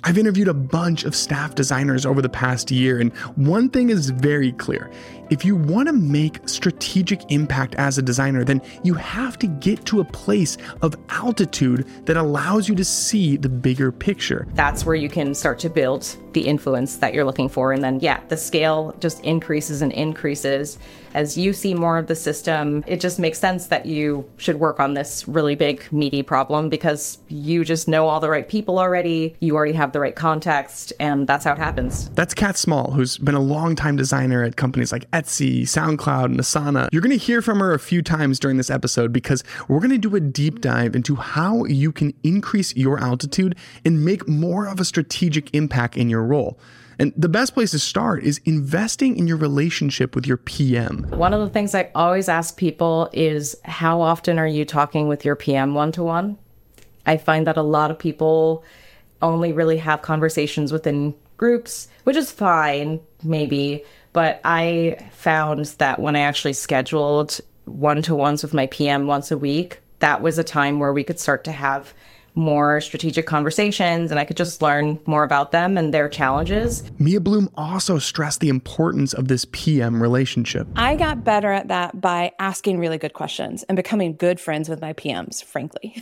I've interviewed a bunch of staff designers over the past year, and one thing is very clear. If you want to make strategic impact as a designer, then you have to get to a place of altitude that allows you to see the bigger picture. That's where you can start to build the influence that you're looking for. And then, the scale just increases and increases. As you see more of the system, it just makes sense that you should work on this really big, meaty problem because you just know all the right people already. You already have the right context, and that's how it happens. That's Kat Small, who's been a longtime designer at companies like Etsy, SoundCloud, and Asana. You're going to hear from her a few times during this episode because we're going to do a deep dive into how you can increase your altitude and make more of a strategic impact in your role. And the best place to start is investing in your relationship with your PM. One of the things I always ask people is, how often are you talking with your PM one-to-one? I find that a lot of people only really have conversations within groups, which is fine, maybe. But I found that when I actually scheduled one-to-ones with my PM once a week, that was a time where we could start to have more strategic conversations, and I could just learn more about them and their challenges. Mia Bloom also stressed the importance of this PM relationship. I got better at that by asking really good questions and becoming good friends with my PMs, frankly.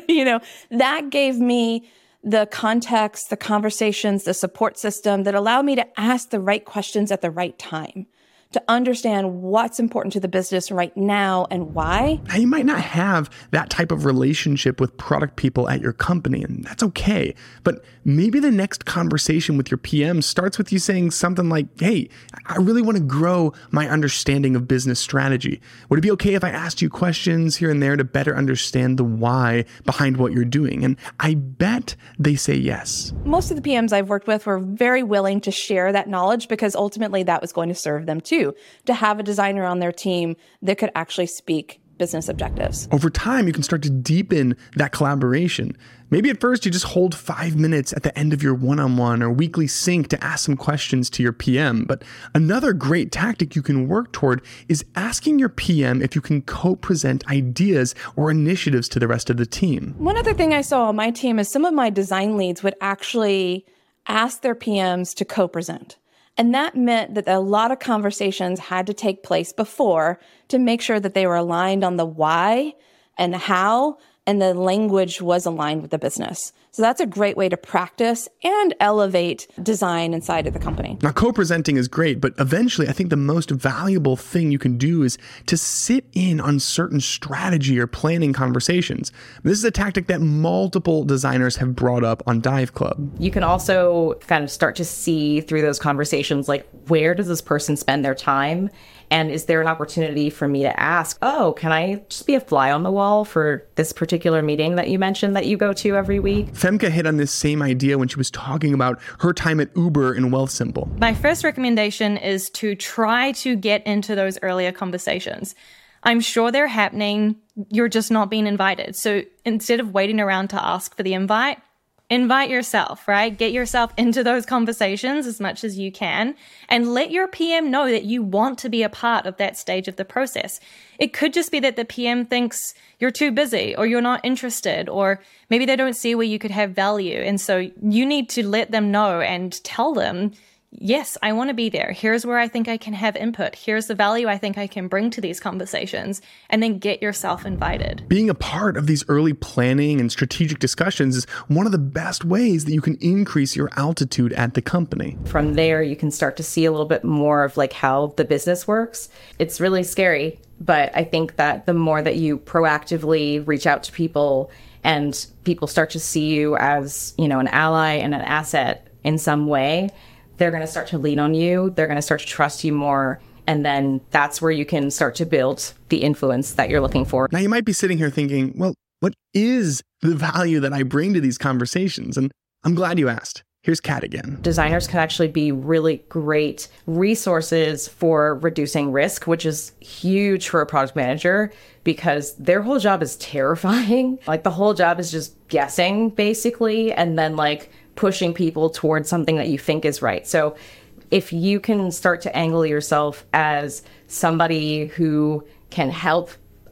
That gave me the context, the conversations, the support system that allowed me to ask the right questions at the right time, to understand what's important to the business right now and why. Now, you might not have that type of relationship with product people at your company, and that's okay. But maybe the next conversation with your PM starts with you saying something like, hey, I really want to grow my understanding of business strategy. Would it be okay if I asked you questions here and there to better understand the why behind what you're doing? And I bet they say yes. Most of the PMs I've worked with were very willing to share that knowledge because ultimately that was going to serve them too. To have a designer on their team that could actually speak business objectives. Over time, you can start to deepen that collaboration. Maybe at first you just hold 5 minutes at the end of your one-on-one or weekly sync to ask some questions to your PM. But another great tactic you can work toward is asking your PM if you can co-present ideas or initiatives to the rest of the team. One other thing I saw on my team is some of my design leads would actually ask their PMs to co-present. And that meant that a lot of conversations had to take place before to make sure that they were aligned on the why and how, and the language was aligned with the business. So that's a great way to practice and elevate design inside of the company. Now, co-presenting is great, but eventually I think the most valuable thing you can do is to sit in on certain strategy or planning conversations. This is a tactic that multiple designers have brought up on Dive Club. You can also kind of start to see through those conversations, like, where does this person spend their time? And is there an opportunity for me to ask, oh, can I just be a fly on the wall for this particular meeting that you mentioned that you go to every week? Femke hit on this same idea when she was talking about her time at Uber and Wealthsimple. My first recommendation is to try to get into those earlier conversations. I'm sure they're happening. You're just not being invited. So instead of waiting around to ask for the invite yourself, right? Get yourself into those conversations as much as you can and let your PM know that you want to be a part of that stage of the process. It could just be that the PM thinks you're too busy or you're not interested, or maybe they don't see where you could have value. And so you need to let them know and tell them, yes, I want to be there. Here's where I think I can have input. Here's the value I think I can bring to these conversations, and then get yourself invited. Being a part of these early planning and strategic discussions is one of the best ways that you can increase your altitude at the company. From there, you can start to see a little bit more of like how the business works. It's really scary, but I think that the more that you proactively reach out to people and people start to see you as, an ally and an asset in some way, they're going to start to lean on you. They're going to start to trust you more. And then that's where you can start to build the influence that you're looking for. Now, you might be sitting here thinking, well, what is the value that I bring to these conversations? And I'm glad you asked. Here's Kat again. Designers can actually be really great resources for reducing risk, which is huge for a product manager because their whole job is terrifying. Like, the whole job is just guessing, basically, and then pushing people towards something that you think is right. So if you can start to angle yourself as somebody who can help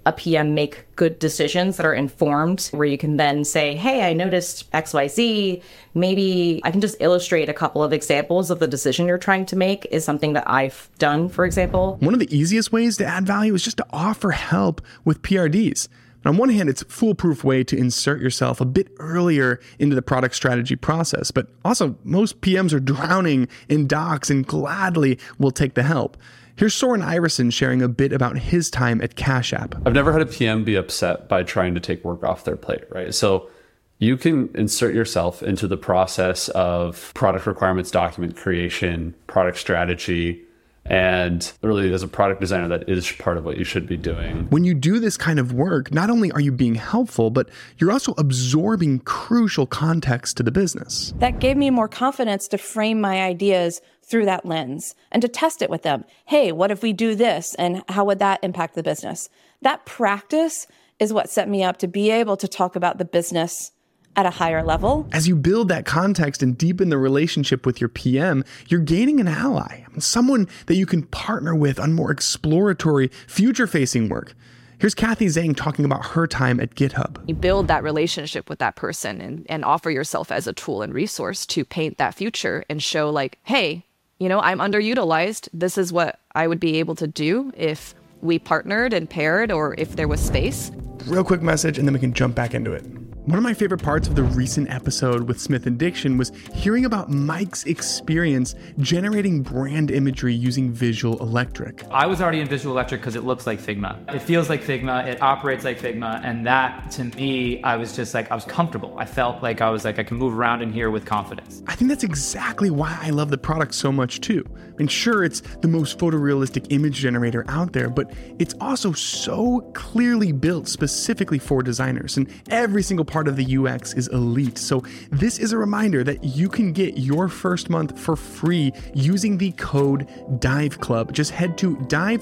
a PM make good decisions that are informed, where you can then say, hey, I noticed XYZ. Maybe I can just illustrate a couple of examples of the decision you're trying to make is something that I've done, for example. One of the easiest ways to add value is just to offer help with PRDs. On one hand, it's a foolproof way to insert yourself a bit earlier into the product strategy process, but also most PMs are drowning in docs and gladly will take the help. Here's Soren Iverson sharing a bit about his time at Cash App. I've never had a PM be upset by trying to take work off their plate, right? So you can insert yourself into the process of product requirements, document creation, product strategy, and really, as a product designer, that is part of what you should be doing. When you do this kind of work, not only are you being helpful, but you're also absorbing crucial context to the business. That gave me more confidence to frame my ideas through that lens and to test it with them. Hey, what if we do this? And how would that impact the business? That practice is what set me up to be able to talk about the business at a higher level. As you build that context and deepen the relationship with your PM, you're gaining an ally, someone that you can partner with on more exploratory, future-facing work. Here's Kathy Zhang talking about her time at GitHub. You build that relationship with that person and offer yourself as a tool and resource to paint that future and show like, hey, I'm underutilized. This is what I would be able to do if we partnered and paired or if there was space. Real quick message, and then we can jump back into it. One of my favorite parts of the recent episode with Smith & Diction was hearing about Mike's experience generating brand imagery using Visual Electric. I was already in Visual Electric because it looks like Figma. It feels like Figma, it operates like Figma, and that, to me, I was comfortable. I felt like I can move around in here with confidence. I think that's exactly why I love the product so much too. I mean, sure, it's the most photorealistic image generator out there, but it's also so clearly built specifically for designers, and every single part of the UX is elite. So this is a reminder that you can get your first month for free using the code DIVECLUB. Just head to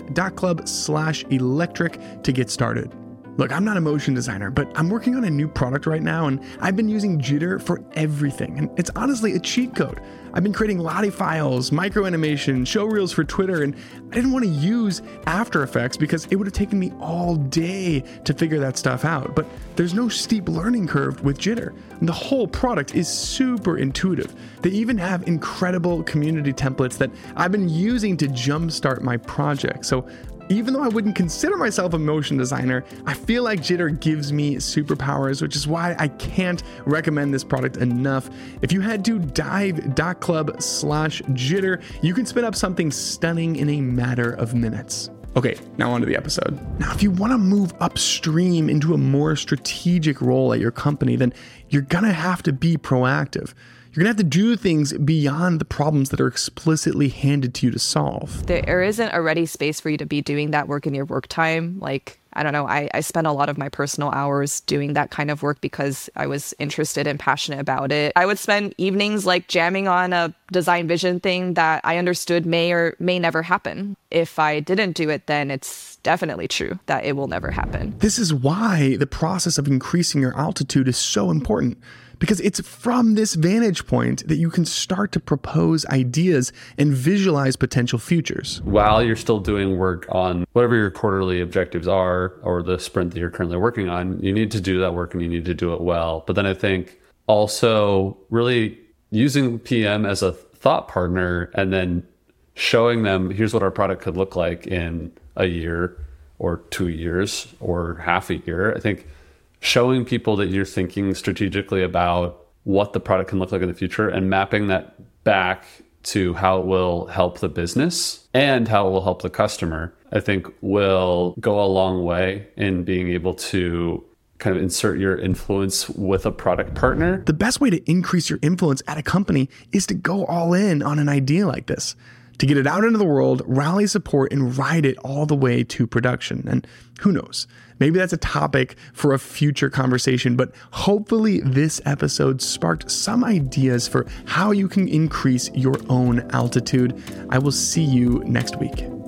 dive.club/electric to get started. Look, I'm not a motion designer, but I'm working on a new product right now, and I've been using Jitter for everything. And it's honestly a cheat code. I've been creating Lottie files, micro animation, show reels for Twitter, and I didn't want to use After Effects because it would have taken me all day to figure that stuff out. But there's no steep learning curve with Jitter. And the whole product is super intuitive. They even have incredible community templates that I've been using to jumpstart my project. So even though I wouldn't consider myself a motion designer, I feel like Jitter gives me superpowers, which is why I can't recommend this product enough. If you head to dive.club/Jitter, you can spin up something stunning in a matter of minutes. Okay, now on to the episode. Now, if you want to move upstream into a more strategic role at your company, then you're going to have to be proactive. You're going to have to do things beyond the problems that are explicitly handed to you to solve. There isn't already space for you to be doing that work in your work time. Like, I don't know, I spent a lot of my personal hours doing that kind of work because I was interested and passionate about it. I would spend evenings like jamming on a design vision thing that I understood may or may never happen. If I didn't do it, then it's definitely true that it will never happen. This is why the process of increasing your altitude is so important. Because it's from this vantage point that you can start to propose ideas and visualize potential futures. While you're still doing work on whatever your quarterly objectives are, or the sprint that you're currently working on, you need to do that work and you need to do it well. But then I think also really using PM as a thought partner and then showing them, here's what our product could look like in a year or 2 years or half a year. I think showing people that you're thinking strategically about what the product can look like in the future and mapping that back to how it will help the business and how it will help the customer, I think will go a long way in being able to kind of insert your influence with a product partner. The best way to increase your influence at a company is to go all in on an idea like this. To get it out into the world, rally support, and ride it all the way to production. And who knows, maybe that's a topic for a future conversation, but hopefully this episode sparked some ideas for how you can increase your own altitude. I will see you next week.